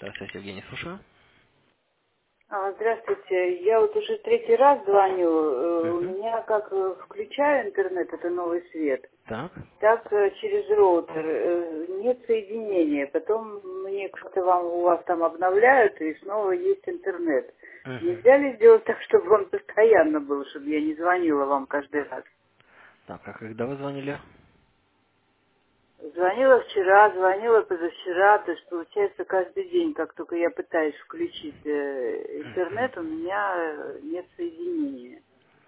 Здравствуйте, Евгений, слушаю. Здравствуйте. Я вот уже третий раз звоню. У Угу. меня как включаю интернет, это новый свет, Так. так через роутер нет соединения. Потом мне как-то у вас там обновляют, и снова есть интернет. Угу. Нельзя ли сделать так, чтобы он постоянно был, чтобы я не звонила вам каждый раз? Так, а когда вы звонили? Звонила вчера, звонила позавчера, то есть получается каждый день, как только я пытаюсь включить интернет, у меня нет соединения.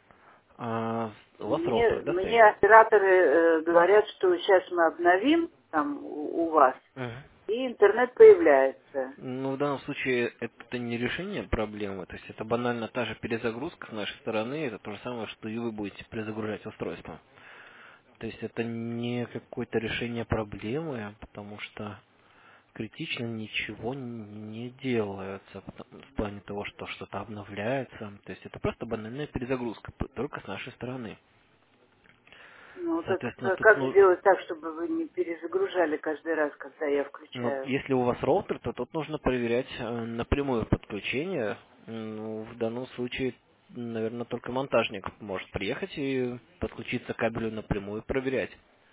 У вас Мне, роутер, да, мне стоит? операторы говорят, что сейчас мы обновим там у вас, Угу. и интернет появляется. Ну, в данном случае это не решение проблемы, то есть это банально та же перезагрузка с нашей стороны, это то же самое, что и вы будете перезагружать устройство. То есть это не какое-то решение проблемы, потому что критично ничего не делается в плане того, что что-то обновляется. То есть это просто банальная перезагрузка, только с нашей стороны. Ну, так Соответственно, тут, как сделать так, чтобы вы не перезагружали каждый раз, когда я включаю? если у вас роутер, то тут нужно проверять напрямую подключение. В данном случае, наверное, только монтажник может приехать и подключиться к кабелю напрямую и проверять.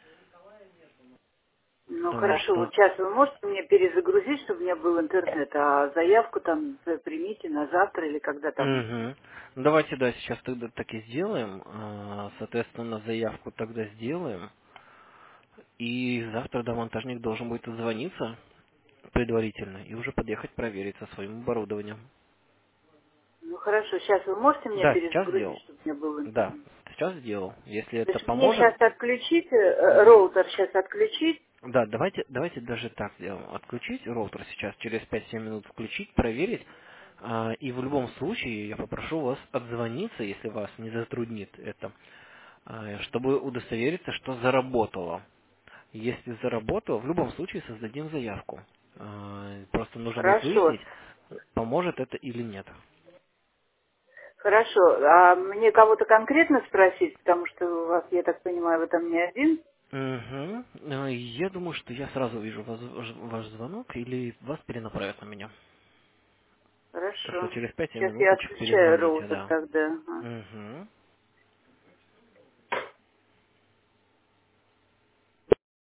Ну, Потому хорошо, вот что сейчас вы можете мне перезагрузить, чтобы у меня был интернет, а заявку там примите на завтра или когда там. Мгм. Давайте, да, сейчас тогда так и сделаем. Соответственно, заявку тогда сделаем. И завтра, да, монтажник должен будет отзвониться предварительно и уже подъехать проверить со своим оборудованием. Ну, хорошо, сейчас вы можете мне Да, сейчас перезагрузить, сделал. чтобы у меня был Да, интернет? сейчас сделал. Если То это есть мне поможет, сейчас отключить, м, роутер сейчас отключить. да, давайте даже так сделаем. Отключить роутер сейчас, через 5-7 минут включить, проверить. И в любом случае я попрошу вас отзвониться, если вас не затруднит это, чтобы удостовериться, что заработало. Если заработало, в любом случае создадим заявку. Просто нужно будет Хорошо. выяснить, поможет это или нет. Хорошо. А мне кого-то конкретно спросить, потому что у вас, я так понимаю, вы там не один? Мгм. Я думаю, что я сразу увижу ваш звонок или вас перенаправят на меня. Так что Хорошо. через 5-7 Сейчас я минуточек отключаю перезвоните, роутер да. тогда. Ага.